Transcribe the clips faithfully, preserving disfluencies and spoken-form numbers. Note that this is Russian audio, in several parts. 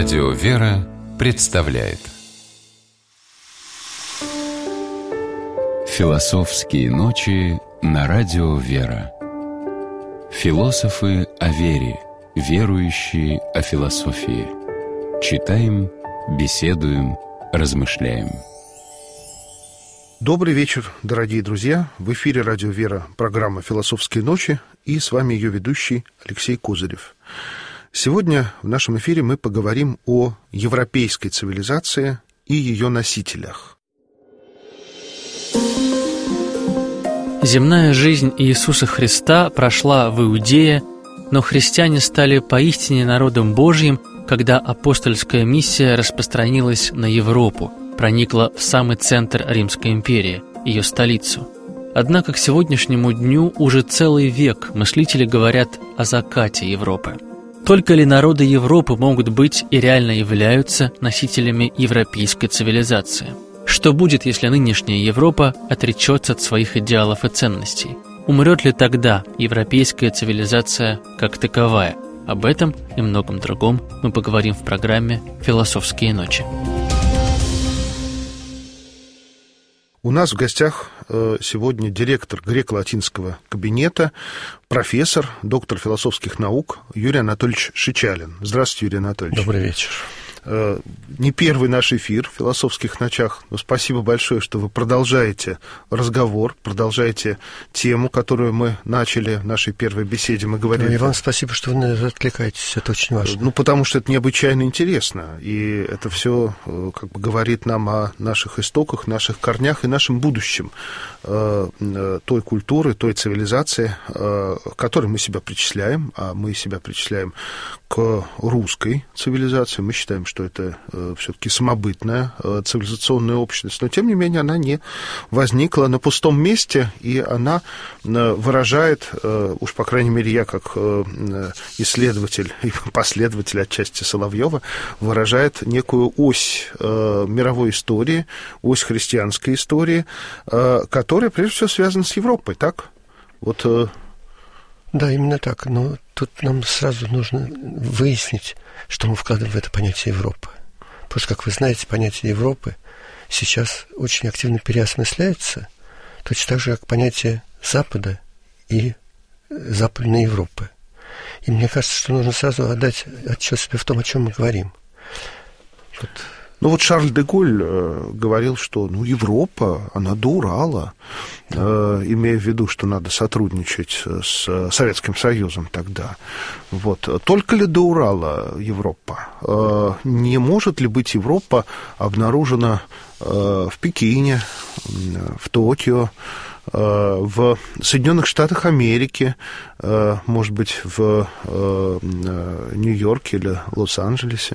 Радио «Вера» представляет Философские ночи на Радио «Вера». Философы о вере, верующие о философии. Читаем, беседуем, размышляем. Добрый вечер, дорогие друзья. В эфире Радио «Вера» программа «Философские ночи», и с вами ее ведущий Алексей Козырев. Сегодня в нашем эфире мы поговорим о европейской цивилизации и ее носителях. Земная жизнь Иисуса Христа прошла в Иудее, но христиане стали поистине народом Божьим, когда апостольская миссия распространилась на Европу, проникла в самый центр Римской империи, ее столицу. Однако к сегодняшнему дню уже целый век мыслители говорят о закате Европы. Только ли народы Европы могут быть и реально являются носителями европейской цивилизации? Что будет, если нынешняя Европа отречется от своих идеалов и ценностей? Умрет ли тогда европейская цивилизация как таковая? Об этом и многом другом мы поговорим в программе «Философские ночи». У нас в гостях сегодня директор греко-латинского кабинета, профессор, доктор философских наук Юрий Анатольевич Шичалин. Здравствуйте, Юрий Анатольевич. Добрый вечер. Не первый наш эфир в «Философских ночах», но спасибо большое, что вы продолжаете разговор, продолжаете тему, которую мы начали в нашей первой беседе. Мы говорили... Ну, и вам спасибо, что вы откликаетесь, это очень важно. Ну, потому что это необычайно интересно, и это все как бы говорит нам о наших истоках, наших корнях и нашем будущем той культуры, той цивилизации, к которой мы себя причисляем, а мы себя причисляем к русской цивилизации. Мы считаем, что это э, все-таки самобытная э, цивилизационная общность, но, тем не менее, она не возникла на пустом месте, и она э, выражает, э, уж, по крайней мере, я как э, исследователь и последователь отчасти Соловьева, выражает некую ось э, мировой истории, ось христианской истории, э, которая, прежде всего, связана с Европой, так? Вот... Э, Да, именно так. Но тут нам сразу нужно выяснить, что мы вкладываем в это понятие Европы. Потому что, как вы знаете, понятие Европы сейчас очень активно переосмысляется, точно так же, как понятие Запада и Западной Европы. И мне кажется, что нужно сразу отдать отчет себе в том, о чем мы говорим. Вот. Ну вот Шарль де Голль э, говорил, что ну, Европа, она до Урала, э, имея в виду, что надо сотрудничать с Советским Союзом тогда. Вот. Только ли до Урала Европа? Э, не может ли быть Европа обнаружена э, в Пекине, в Токио, э, в Соединенных Штатах Америки, э, может быть, в э, Нью-Йорке или Лос-Анджелесе?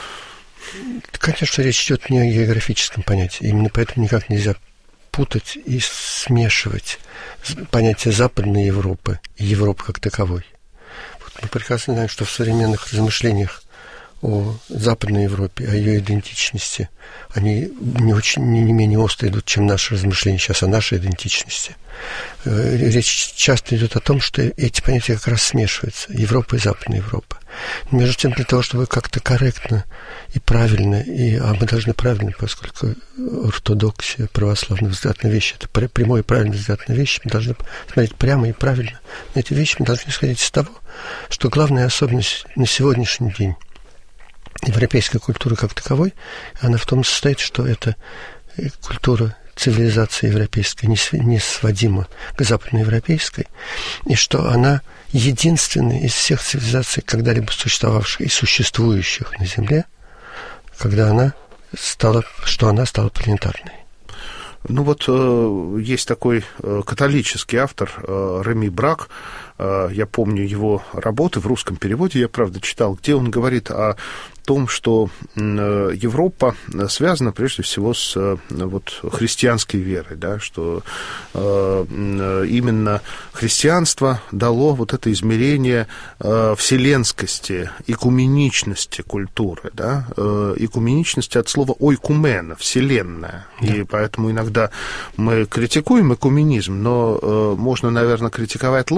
Конечно, речь идет не о географическом понятии. Именно поэтому никак нельзя путать и смешивать понятие Западной Европы и Европы как таковой. Вот мы прекрасно знаем, что в современных размышлениях о Западной Европе, о ее идентичности, они не, очень, не менее остро идут, чем наши размышления сейчас о нашей идентичности. Речь часто идет о том, что эти понятия как раз смешиваются, Европа и Западная Европа. Между тем, для того, чтобы как-то корректно и правильно, и, а мы должны правильно, поскольку ортодоксия, православный взгляд на вещи, это прямой и правильный взгляд на вещи, мы должны смотреть прямо и правильно на эти вещи, мы должны исходить из того, что главная особенность на сегодняшний день европейской культуры как таковой, она в том состоит, что это культура цивилизации европейской не сводима к западноевропейской, и что она единственная из всех цивилизаций, когда-либо существовавших и существующих на Земле, когда она стала, что она стала планетарной. Ну вот э, есть такой э, католический автор э, Реми Брак, э, я помню его работы в русском переводе, я, правда, читал, где он говорит о том, что Европа связана прежде всего с вот, христианской верой, да, что э, именно христианство дало вот это измерение э, вселенскости, экуменичности культуры, да, э, экуменичности от слова ойкумена, вселенная, да. И поэтому иногда мы критикуем экуменизм, но э, можно, наверное, критиковать ложный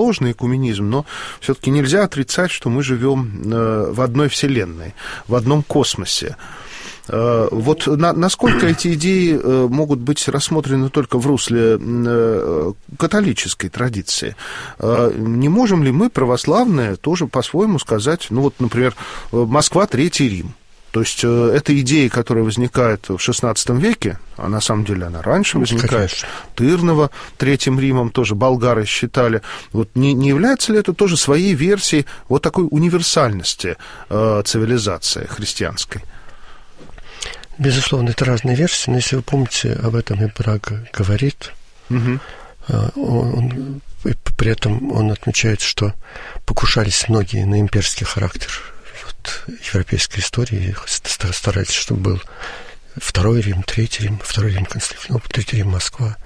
экуменизм, но все-таки нельзя отрицать, что мы живем в одной вселенной, в одном космосе. Вот на, насколько эти идеи могут быть рассмотрены только в русле католической традиции? Не можем ли мы, православные, тоже по-своему сказать, ну вот, например, Москва, Третий Рим? То есть эта идея, которая возникает в шестнадцатом веке, а на самом деле она раньше возникает, конечно. Тырново Третьим Римом тоже болгары считали. Вот не, не является ли это тоже своей версией вот такой универсальности э, цивилизации христианской? Безусловно, это разные версии, но если вы помните, об этом и Брага говорит, угу. он, он, при этом он отмечает, что покушались многие на имперский характер европейской истории, старались, чтобы был Второй Рим, Третий Рим, Второй Рим Константинополь, Третий Рим Москва.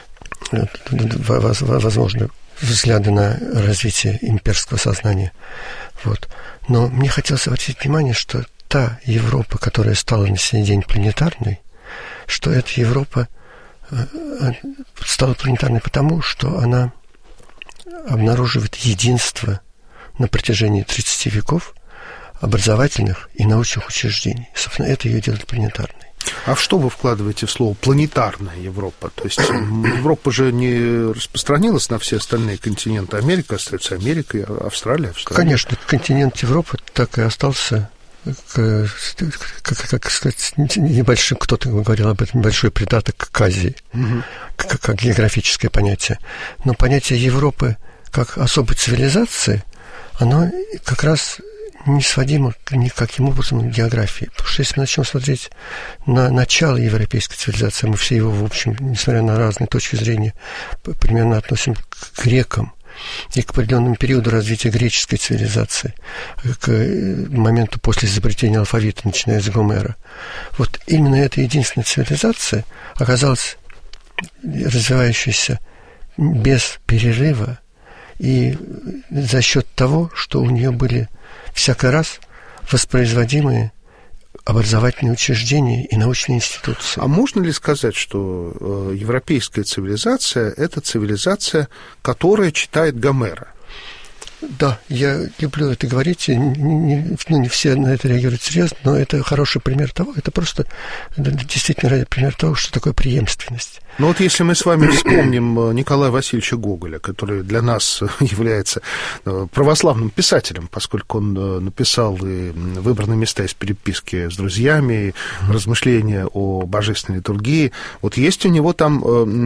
Возможно, взгляды на развитие имперского сознания. Вот. Но мне хотелось обратить внимание, что та Европа, которая стала на сегодняшний день планетарной, что эта Европа стала планетарной потому, что она обнаруживает единство на протяжении тридцати веков образовательных и научных учреждений. Собственно, это ее делает планетарной. А в что вы вкладываете в слово «планетарная Европа»? То есть Европа же не распространилась на все остальные континенты. Америка остается Америкой, Австралия, Австралия. Конечно, континент Европы так и остался, как, как, как сказать, небольшим, кто-то говорил об этом, небольшой придаток к Азии, угу. как, как географическое понятие. Но понятие Европы как особой цивилизации, оно как раз не сводимо никаким образом к географии. Потому что если мы начнем смотреть на начало европейской цивилизации, мы все его, в общем, несмотря на разные точки зрения, примерно относим к грекам и к определенному периоду развития греческой цивилизации, к моменту после изобретения алфавита, начиная с Гомера. Вот именно эта единственная цивилизация оказалась развивающейся без перерыва и за счет того, что у нее были всякий раз воспроизводимые образовательные учреждения и научные институции. А можно ли сказать, что э, европейская цивилизация – это цивилизация, которая читает Гомера? Да, я люблю это говорить, не, не, ну, не все на это реагируют серьезно, но это хороший пример того, это просто это действительно пример того, что такое преемственность. Ну вот если мы с вами вспомним Николая Васильевича Гоголя, который для нас является православным писателем, поскольку он написал и «Выбранные места из переписки с друзьями», и размышления о божественной литургии, вот есть у него там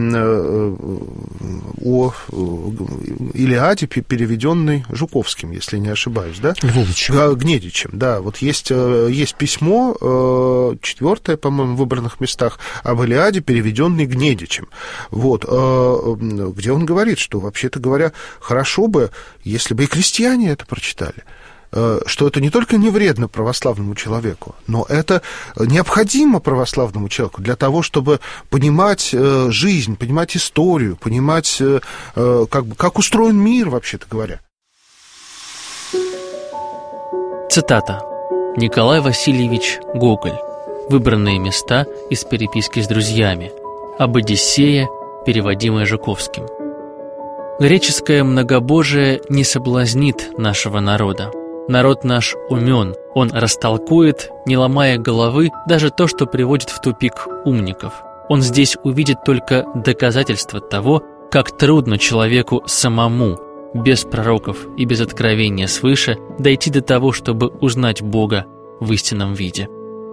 о Илиаде, переведенный Жуковским, если не ошибаюсь, да? Гнедичем. Гнедичем, да. Вот есть, есть письмо, четвертое, по-моему, в «Выбранных местах», об Илиаде, переведенный Гнедичем. Вот, где он говорит, что, вообще-то говоря, хорошо бы, если бы и крестьяне это прочитали, что это не только не вредно православному человеку, но это необходимо православному человеку для того, чтобы понимать жизнь, понимать историю, понимать, как бы, как устроен мир, вообще-то говоря. Цитата. Николай Васильевич Гоголь. «Выбранные места из переписки с друзьями». Об Одиссее, переводимое Жуковским. Греческое многобожие не соблазнит нашего народа. Народ наш умен, он растолкует, не ломая головы, даже то, что приводит в тупик умников. Он здесь увидит только доказательство того, как трудно человеку самому, без пророков и без откровения свыше, дойти до того, чтобы узнать Бога в истинном виде.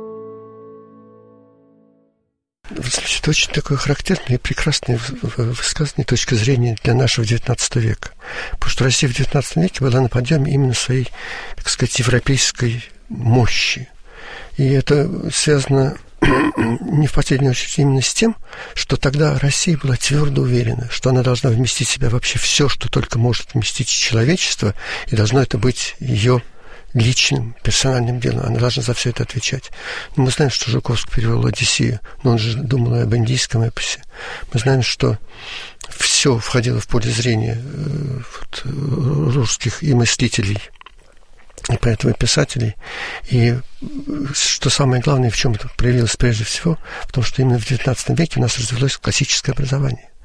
Это очень такое характерное и прекрасное высказывание точки зрения для нашего девятнадцатого века. Потому что Россия в девятнадцатом веке была на подъеме именно своей, так сказать, европейской мощи. И это связано не в последнюю очередь именно с тем, что тогда Россия была твердо уверена, что она должна вместить в себя вообще все, что только может вместить человечество, и должно это быть ее личным, персональным делом. Она должна за все это отвечать. Мы знаем, что Жуковский перевел «Одиссею», но он же думал об индийском эпосе. Мы знаем, что все входило в поле зрения вот, русских и мыслителей, и поэтому писателей. И что самое главное, в чем это проявилось прежде всего, в том, что именно в девятнадцатом веке у нас развилось классическое образование.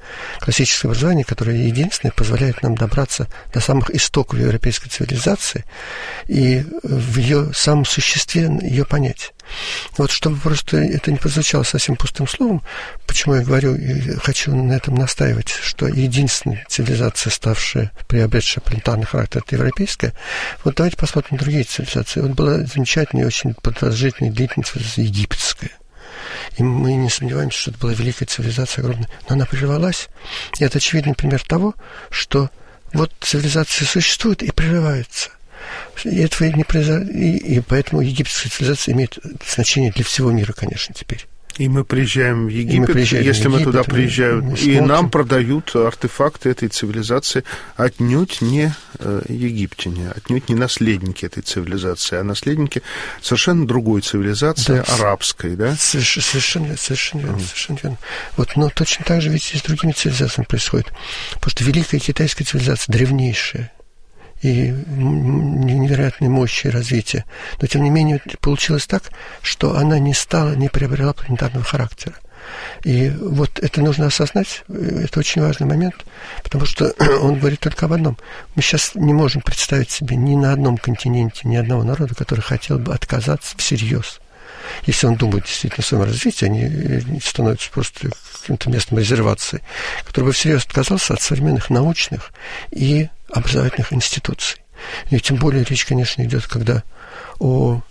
Классическое образование, которое единственное позволяет нам добраться до самых истоков европейской цивилизации и в ее самом существе ее понять. Вот чтобы просто это не прозвучало совсем пустым словом, почему я говорю и хочу на этом настаивать, что единственная цивилизация, ставшая, приобретшая планетарный характер, это европейская. Вот давайте посмотрим на другие цивилизации. Вот была замечательная и очень продолжительная, длительная цивилизация египетская. И мы не сомневаемся, что это была великая цивилизация, огромная. Но она прервалась. И это очевидный пример того, что вот цивилизация существует и прерывается. И, этого не произошло, и, и поэтому египетская цивилизация имеет значение для всего мира, конечно, теперь. И мы приезжаем в Египет, мы приезжаем если в Египет, мы туда приезжаем, мы, мы и нам продают артефакты этой цивилизации, отнюдь не э, египтяне, отнюдь не наследники этой цивилизации, а наследники совершенно другой цивилизации, да, арабской, да? Совершенно, совершенно верно, mm. совершенно верно. Вот, но точно так же ведь и с другими цивилизациями происходит. Потому что великая китайская цивилизация, древнейшая, и невероятной мощи и развития. Но, тем не менее, получилось так, что она не стала, не приобрела планетарного характера. И вот это нужно осознать, это очень важный момент, потому что он говорит только об одном. Мы сейчас не можем представить себе ни на одном континенте, ни одного народа, который хотел бы отказаться всерьез. Если он думает действительно о своем развитии, они становятся просто каким-то местом резервации, который бы всерьез отказался от современных научных и образовательных институций. И тем более речь, конечно, идет, когда о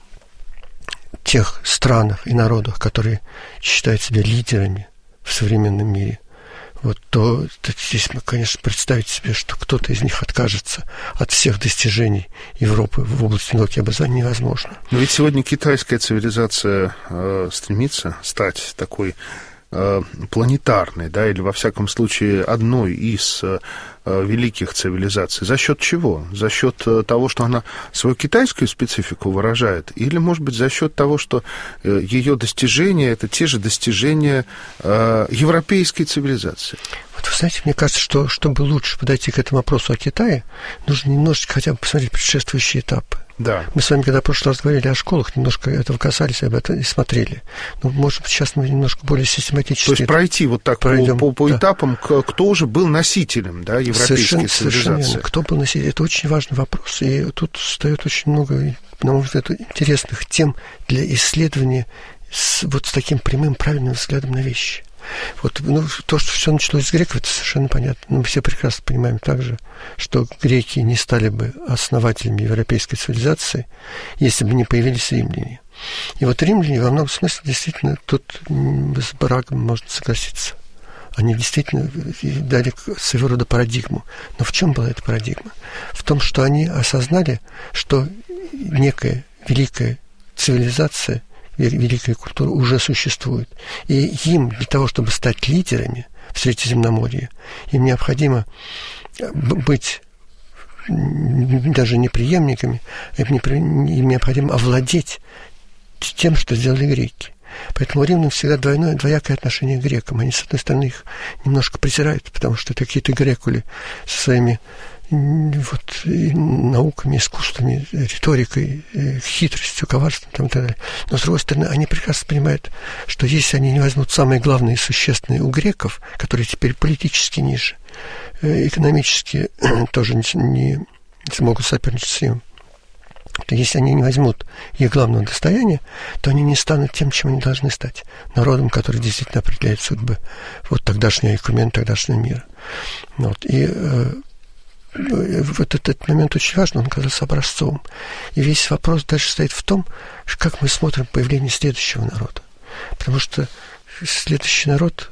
тех странах и народах, которые считают себя лидерами в современном мире, вот, то, то здесь мы, конечно, представить себе, что кто-то из них откажется от всех достижений Европы в области науки и образования, невозможно. Но ведь сегодня китайская цивилизация э, стремится стать такой э, планетарной, да, или, во всяком случае, одной из э, великих цивилизаций. За счет чего? За счет того, что она свою китайскую специфику выражает? Или, может быть, за счет того, что ее достижения – это те же достижения э, европейской цивилизации? Вот вы знаете, мне кажется, что чтобы лучше подойти к этому вопросу о Китае, нужно немножечко хотя бы посмотреть предшествующие этапы. Да. Мы с вами, когда в прошлый раз говорили о школах, немножко этого касались, об этом и смотрели. Но, может быть, сейчас мы немножко более систематически... То есть пройти вот так пройдем, по, по, по да. этапам, кто уже был носителем, да, европейской совершенно, цивилизации. Совершенно. Кто был носителем? Это очень важный вопрос. И тут встает очень много, на мой взгляд, интересных тем для исследования с, вот с таким прямым, правильным взглядом на вещи. Вот, ну, то, что все началось с греков, это совершенно понятно. Но мы все прекрасно понимаем также, что греки не стали бы основателями европейской цивилизации, если бы не появились римляне. И вот римляне во многом смысле действительно тут с Бараком можно согласиться. Они действительно дали своего рода парадигму. Но в чем была эта парадигма? В том, что они осознали, что некая великая цивилизация, великая культура уже существует. И им для того, чтобы стать лидерами в Средиземноморье, им необходимо быть даже не преемниками, им необходимо овладеть тем, что сделали греки. Поэтому римлянам всегда двойное, двоякое отношение к грекам. Они, с одной стороны, их немножко презирают, потому что это какие-то грекули со своими вот, науками, искусствами, риторикой, хитростью, коварством там, и так далее. Но, с другой стороны, они прекрасно понимают, что если они не возьмут самые главные и существенные у греков, которые теперь политически ниже, экономически тоже не, не смогут соперничать с ним, то если они не возьмут их главного достояния, то они не станут тем, чем они должны стать. Народом, который действительно определяет судьбы вот тогдашнего экумена, тогдашнего мира. Вот. И э, вот этот момент очень важен, он оказался образцовым. И весь вопрос дальше стоит в том, как мы смотрим появление следующего народа. Потому что следующий народ,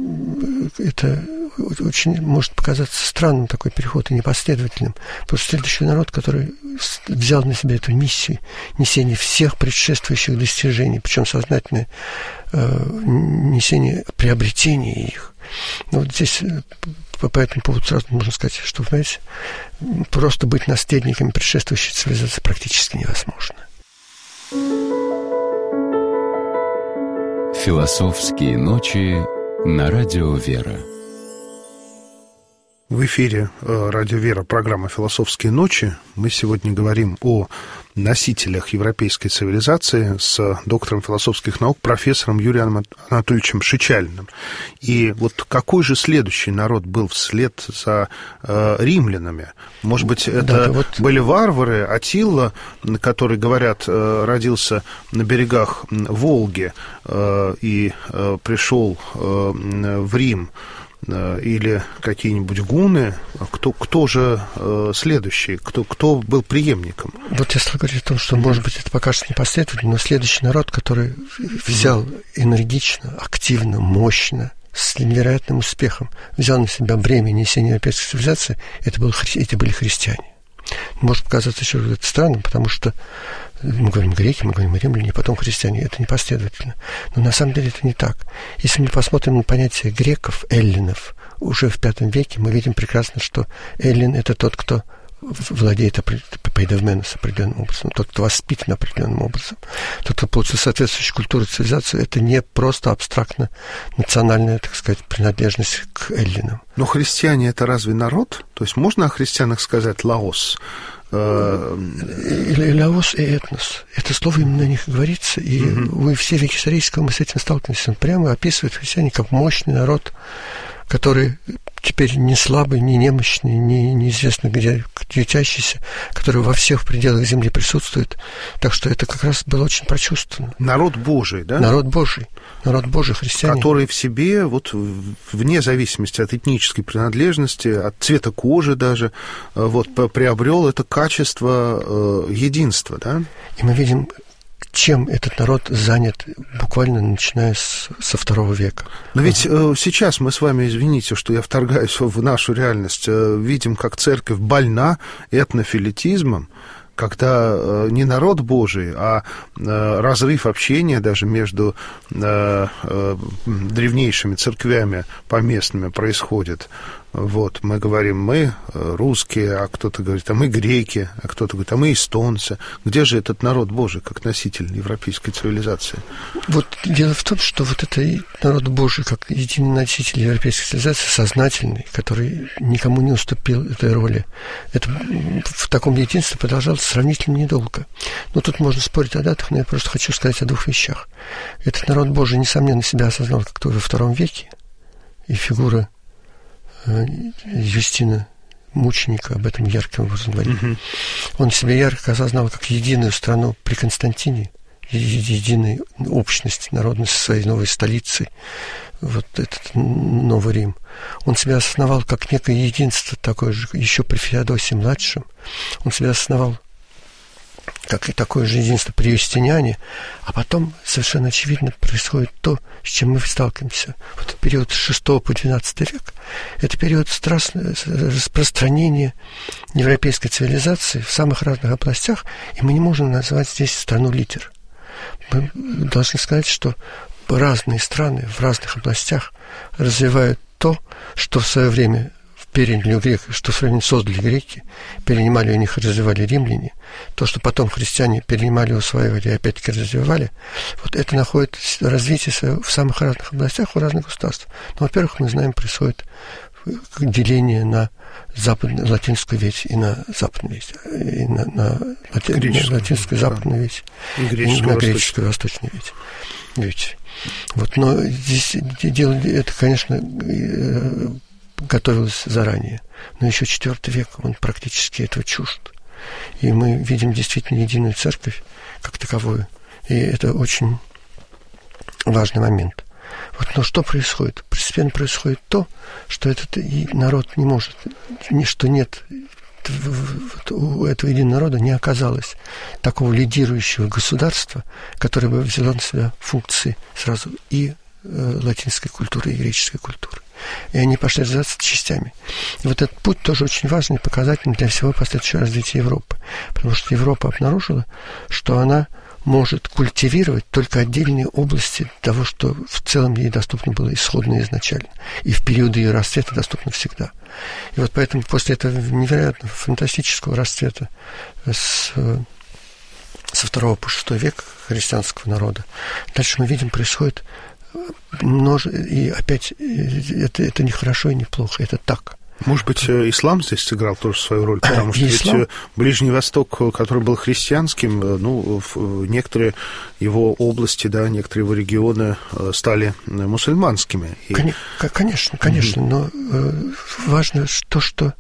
это очень может показаться странным такой переход и непоследовательным. Потому что следующий народ, который взял на себя эту миссию несения всех предшествующих достижений, причем сознательное э, несение приобретения их. Но вот здесь по, по этому поводу сразу можно сказать, что, понимаете, просто быть наследниками предшествующей цивилизации практически невозможно. Философские ночи на радио «Вера». В эфире радио «Вера» программа «Философские ночи». Мы сегодня говорим о носителях европейской цивилизации с доктором философских наук, профессором Юрием Анатольевичем Шичалиным. И вот какой же следующий народ был вслед за э, римлянами? Может быть, это да, вот... были варвары, Аттила, который, говорят, э, родился на берегах Волги э, и э, пришел э, в Рим, или какие-нибудь гунны, кто, кто же э, следующий, кто, кто был преемником? Вот я стал говорить о том, что, может быть, это покажется непоследовательно, но следующий народ, который взял энергично, активно, мощно, с невероятным успехом, взял на себя бремя несения европейской цивилизации, это, был, это были христиане. Может показаться еще это странным, потому что мы говорим греки, мы говорим римляне, потом христиане. Это непоследовательно. Но на самом деле это не так. Если мы посмотрим на понятие греков, эллинов, уже в пятом веке мы видим прекрасно, что эллин – это тот, кто владеет пейдевменос определенным образом, тот, кто воспитан определенным образом, тот, кто получил соответствующую культуру и цивилизацию. Это не просто абстрактно национальная, так сказать, принадлежность к эллинам. Но христиане – это разве народ? То есть можно о христианах сказать «лаос»? Или лаос и этнос. Это слово именно о них говорится, и mm-hmm. вы все веки исторического мы с этим сталкиваемся. Он прямо описывает христиане как мощный народ, который теперь не слабый, не немощный, не неизвестно где ютящийся, который во всех пределах земли присутствует. Так что это как раз было очень прочувствовано. Народ Божий, да? Народ Божий. Народ Божий, христиане. Который в себе, вот вне зависимости от этнической принадлежности, от цвета кожи даже, вот, приобрел это качество э, единства, да? И мы видим, чем этот народ занят буквально начиная с, со второго века. Но ведь э, сейчас мы с вами, извините, что я вторгаюсь в нашу реальность, э, видим, как церковь больна этнофилетизмом, когда э, не народ Божий, а э, разрыв общения даже между э, э, древнейшими церквями поместными происходит. Вот, мы говорим, мы русские, а кто-то говорит, а мы греки, а кто-то говорит, а мы эстонцы. Где же этот народ Божий, как носитель европейской цивилизации? Вот дело в том, что вот это народ Божий, как единый носитель европейской цивилизации, сознательный, который никому не уступил этой роли, это в таком единстве продолжалось сравнительно недолго. Но тут можно спорить о датах, но я просто хочу сказать о двух вещах. Этот народ Божий, несомненно, себя осознал как-то во втором веке, и фигура Юстина, мученика, об этом ярким образом говорит. Uh-huh. Он себя ярко осознал как единую страну при Константине, единой общность народной со своей новой столицей, вот этот Новый Рим. Он себя осознавал как некое единство такое же, еще при Феодосии-младшем. Он себя осознавал как и такое же единство при Юстиниане, а потом совершенно очевидно происходит то, с чем мы сталкиваемся. Вот период с шестого по двенадцатый век – это период страстного распространения европейской цивилизации в самых разных областях, и мы не можем назвать здесь страну лидер. Мы должны сказать, что разные страны в разных областях развивают то, что в свое время переняли у греков, что в свое время создали греки, перенимали у них и развивали римляне, то, что потом христиане перенимали, усваивали и опять-таки развивали, вот это находит развитие свое в самых разных областях, у разных государств. Но, во-первых, мы знаем, происходит деление на западную, латинскую ветвь и на западную ветвь, и на, на, лати, на латинскую западную ветвь, и, и на греческую восточную ветвь. ветвь. Вот, но здесь дело, это, конечно, готовилось заранее. Но еще четвертый век, он практически этого чужд. И мы видим действительно единую церковь как таковую. И это очень важный момент. Вот, но что происходит? Постепенно происходит то, что этот народ не может, что нет, у этого единого народа не оказалось такого лидирующего государства, которое бы взяло на себя функции сразу и э, латинской культуры, и греческой культуры. И они пошли развиваться частями. И вот этот путь тоже очень важный и показательный для всего последующего развития Европы. Потому что Европа обнаружила, что она может культивировать только отдельные области того, что в целом ей доступно было исходно изначально. И в периоды ее расцвета доступно всегда. И вот поэтому после этого невероятно фантастического расцвета с, со второго по шестой век христианского народа, дальше мы видим, происходит множе... и опять это, это не хорошо и не плохо, это так. Может быть, ислам здесь сыграл тоже свою роль, потому что ислам... ведь Ближний Восток, который был христианским, ну, некоторые его области, да, некоторые его регионы стали мусульманскими. И... Конечно, конечно, но важно то, что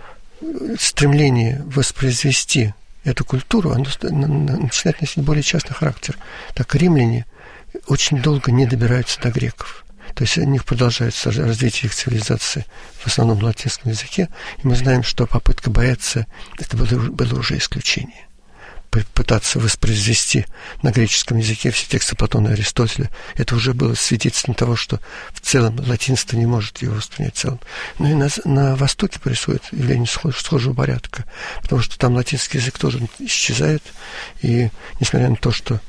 стремление воспроизвести эту культуру, оно начинает носить более частный характер. Так римляне очень долго не добираются до греков. То есть у них продолжается развитие их цивилизации в основном на латинском языке. И мы знаем, что попытка Боэция – это было, было уже исключение. Пытаться воспроизвести на греческом языке все тексты Платона и Аристотеля – это уже было свидетельством того, что в целом латинство не может его воспринять в целом. Но и на, на Востоке происходит явление схож, схожего порядка, потому что там латинский язык тоже исчезает. И несмотря на то, что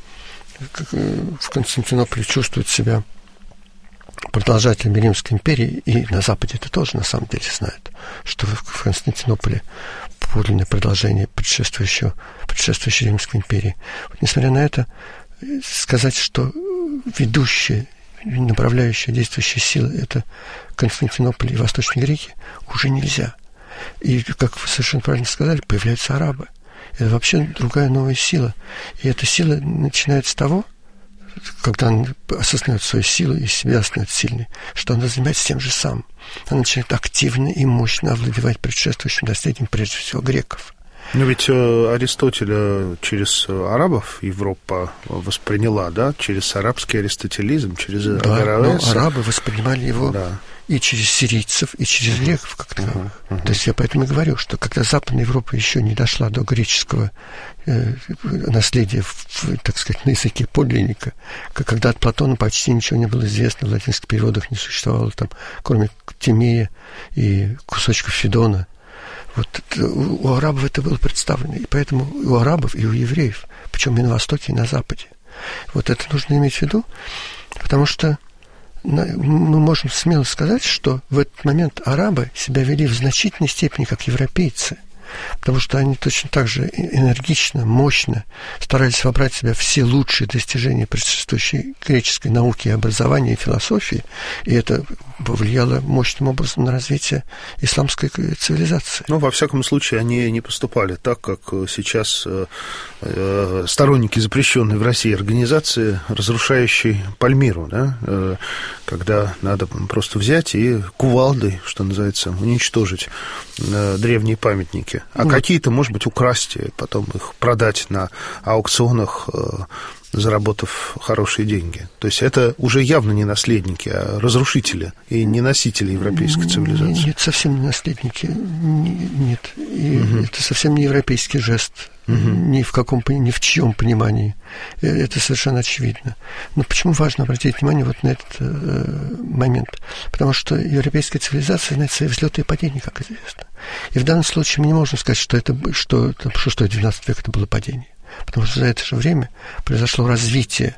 в Константинополе чувствует себя продолжателями Римской империи, и на Западе это тоже на самом деле знают, что в Константинополе подлинное продолжение предшествующего, предшествующей Римской империи. Вот, несмотря на это, сказать, что ведущая, направляющая, действующая сила – это Константинополь и Восточные греки, уже нельзя. И, как вы совершенно правильно сказали, появляются арабы. Это вообще другая новая сила. И эта сила начинается с того, когда он осознает свою силу и себя становится сильной, что она занимается тем же самым. Она начинает активно и мощно овладевать предшествующим наследием, прежде всего, греков. Но ведь Аристотеля через арабов Европа восприняла, да, через арабский аристотелизм, через да, Авероэса. Но арабы воспринимали его да. и через сирийцев, и через греков как таковых. Uh-huh, uh-huh. То есть я поэтому и говорю, что когда Западная Европа еще не дошла до греческого э, наследия, в, так сказать, на языке подлинника, когда от Платона почти ничего не было известно, в латинских переводах не существовало, там, кроме Тимея и кусочков Федона. Вот у арабов это было представлено, и поэтому у арабов и у евреев, причем и на Востоке, и на Западе. Вот это нужно иметь в виду, потому что мы можем смело сказать, что в этот момент арабы себя вели в значительной степени как европейцы, потому что они точно так же энергично, мощно старались вобрать в себя все лучшие достижения предшествующей греческой науки и образования, и философии, и это повлияло мощным образом на развитие исламской цивилизации. Ну, во всяком случае, они не поступали так, как сейчас сторонники запрещенной в России организации, разрушающей Пальмиру, да, когда надо просто взять и кувалдой, что называется, уничтожить древние памятники. А ну, какие-то, может быть, украсть, и потом их продать на аукционах, заработав хорошие деньги. То есть это уже явно не наследники, а разрушители и не носители европейской цивилизации. Нет, совсем не наследники. Нет. И угу. это совсем не европейский жест. Угу. Ни в каком, ни в чьем понимании. Это совершенно очевидно. Но почему важно обратить внимание вот на этот э, момент? Потому что европейская цивилизация знает свои взлеты и падения, как известно. И в данном случае мы не можем сказать, что это что, что девятнадцатый век это было падение. Потому что за это же время произошло развитие,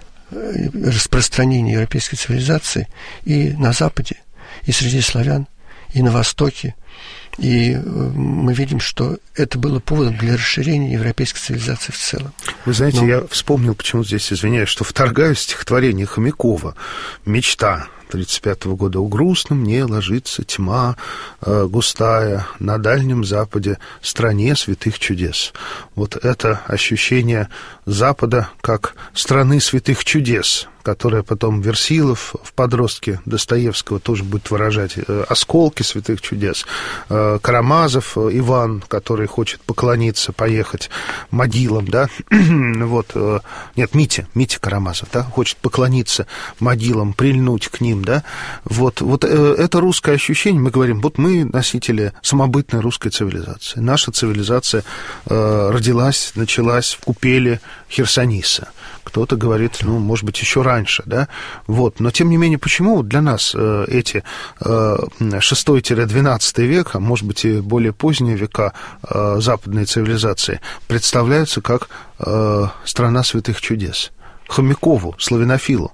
распространение европейской цивилизации и на Западе, и среди славян, и на Востоке. И мы видим, что это было поводом для расширения европейской цивилизации в целом. Вы знаете, Но... я вспомнил, почему здесь, извиняюсь, что вторгаюсь в стихотворение Хомякова «Мечта» тридцать пятого года. «У грустно мне ложится тьма э, густая на Дальнем Западе, стране святых чудес». Вот это ощущение Запада как страны святых чудес, которое потом Версилов в «Подростке» Достоевского тоже будет выражать, э, осколки святых чудес. Э, Карамазов Иван, который хочет поклониться, поехать могилам, да, вот, э, нет, Митя, Митя Карамазов, да, хочет поклониться могилам, прильнуть к ним, да, вот, вот э, это русское ощущение, мы говорим, вот мы носители самобытной русской цивилизации. Наша цивилизация э, родилась, началась в купели Херсониса. Кто-то говорит, ну, может быть, еще раньше, да, вот, но, тем не менее, почему для нас э, эти э, шестой-двенадцатый век, а может быть, и более поздние века э, западной цивилизации представляются как э, страна святых чудес? Хомякову, славянофилу.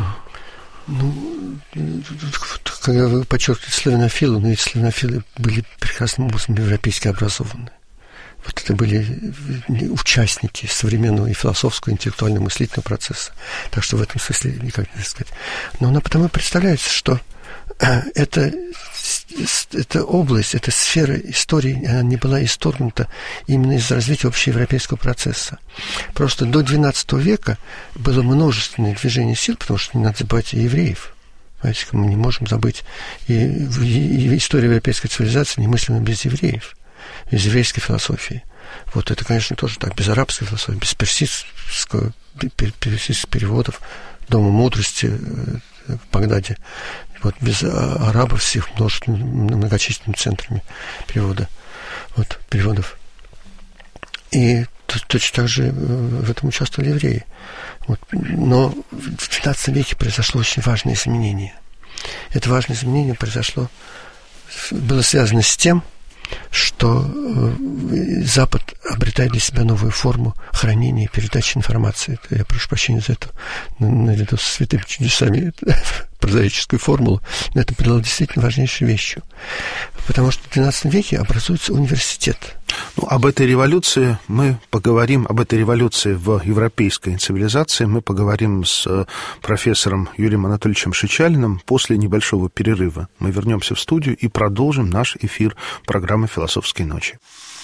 Ну, когда вы подчеркиваете славянофилу, но эти славянофилы были прекрасным образом европейски образованы. Вот это были участники современного и философского, и интеллектуального мыслительного процесса. Так что в этом смысле никак нельзя сказать. Но она потому и представляется, что это эта область, эта сфера истории, она не была исторгнута именно из развития общеевропейского процесса. Просто до двенадцатого века было множественное движение сил, потому что не надо забывать и евреев. Понимаете, мы не можем забыть и, и, и историю европейской цивилизации немыслима без евреев, без еврейской философии. Вот это, конечно, тоже так, без арабской философии, без персидского, персидских переводов Дома мудрости в Багдаде, вот без арабов с их множественными, многочисленными центрами перевода, вот, переводов. И точно так же в этом участвовали евреи. Вот. Но в двенадцатом веке произошло очень важное изменение. Это важное изменение произошло, было связано с тем, что Запад обретает для себя новую форму хранения и передачи информации. Это, я прошу прощения за это, наряду со святыми чудесами, прозаическую формулу, но это было действительно важнейшей вещью. Потому что в двенадцатом веке образуется университет. Ну, об этой революции мы поговорим, об этой революции в европейской цивилизации мы поговорим с профессором Юрием Анатольевичем Шичалиным после небольшого перерыва. Мы вернемся в студию и продолжим наш эфир программы «Философские ночи».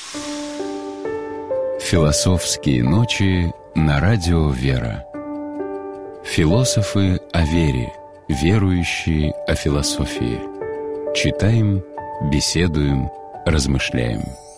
«Философские ночи» на радио «Вера». Философы о вере, верующие о философии. Читаем, беседуем, размышляем.